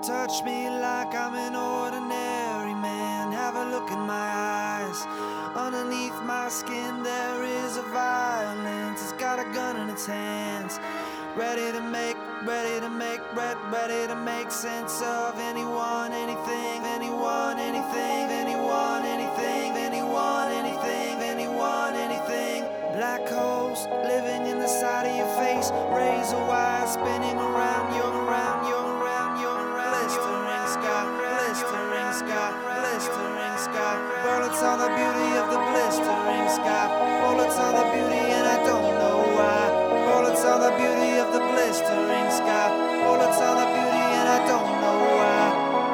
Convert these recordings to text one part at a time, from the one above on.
Touch me like I'm an ordinary man. Have a look in my eyes. Underneath my skin there is a violence. It's got a gun in its hands, ready to make sense of anyone, anything, anyone, anything, anyone, anything, anyone, anything, anyone, anything. Black holes living in the side of your face, razor wire spinning around your blistering sky, blistering sky, blistering sky. Bullets on the beauty of the blistering sky. Bullets on the beauty and I don't know why. Bullets on the beauty of the blistering sky. Bullets on the beauty and I don't know why.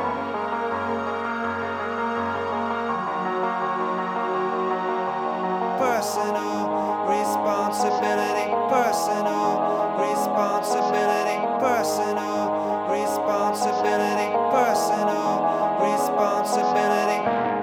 Personal responsibility, personal responsibility, personal responsibility, personal responsibility.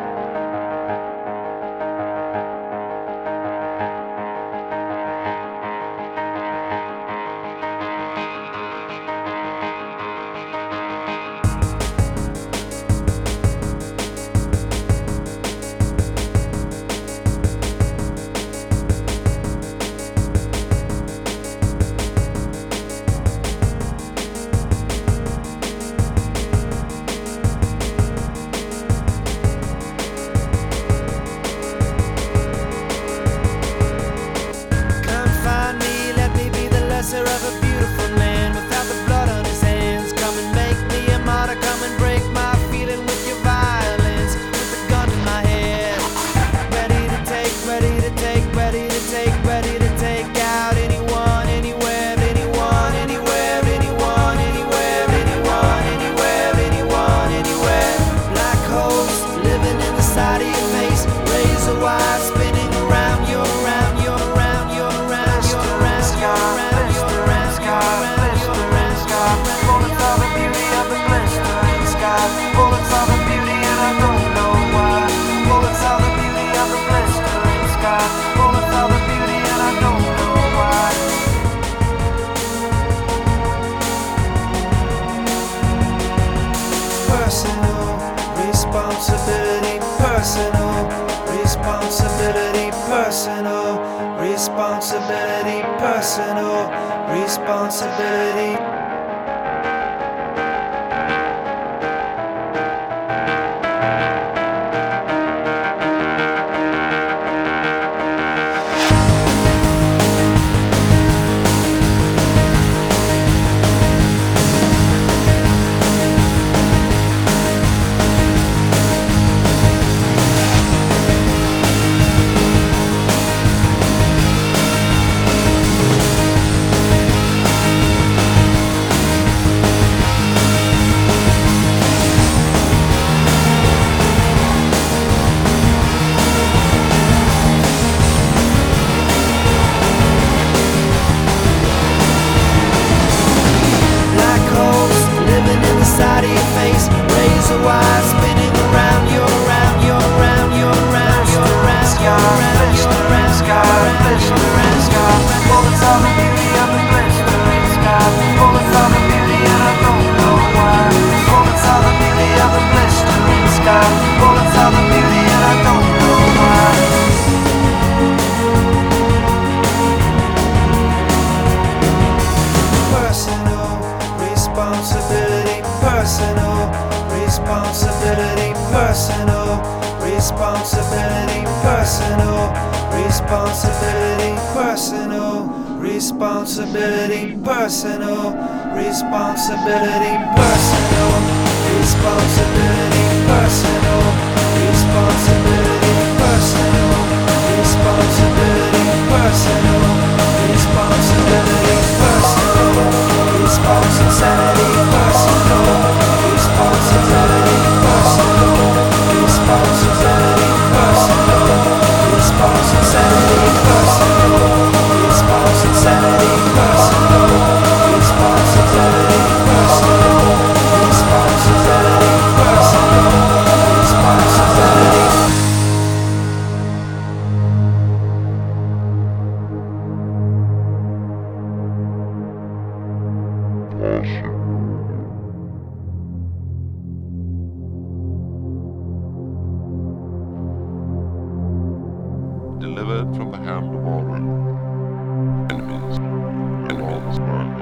Of a beautiful man without the blood on his hands. Come and make me a martyr, come and break my feeling with your violence. With a gun in my head, ready to take, ready to take, ready to take, ready to take out anyone, anywhere, anyone, anywhere, anyone, anywhere, anyone, anywhere, anyone, anywhere. Black holes living in the side of your face, razor wire spinning around your, around your, around your, around your, around your, around. Bullets are the beauty of the blistering sky. Bullets are the beauty and I don't know why. Bullets are the beauty of the blistering sky. Bullets are the beauty and I don't know why. Personal responsibility, personal responsibility, personal responsibility, personal responsibility. Side of your face, razor wire spinning around your, around your, around your, around your, around your, around your, around your, around your. Bullets are the beauty of the blistering sky. Bullets are the beauty and I don't know why. Bullets are the beauty of the blistering sky. Bullets are the beauty and I don't know why. Personal responsibility, personal responsibility, personal responsibility, personal responsibility, personal responsibility, personal responsibility, personal responsibility, personal responsibility, personal responsibility, personal responsibility, personal responsibility, personal responsibility, personal responsibility, personal responsibility, personal responsibility, personal responsibility, personal responsibility, personal responsibility. delivered from the hand of all enemies, enemies,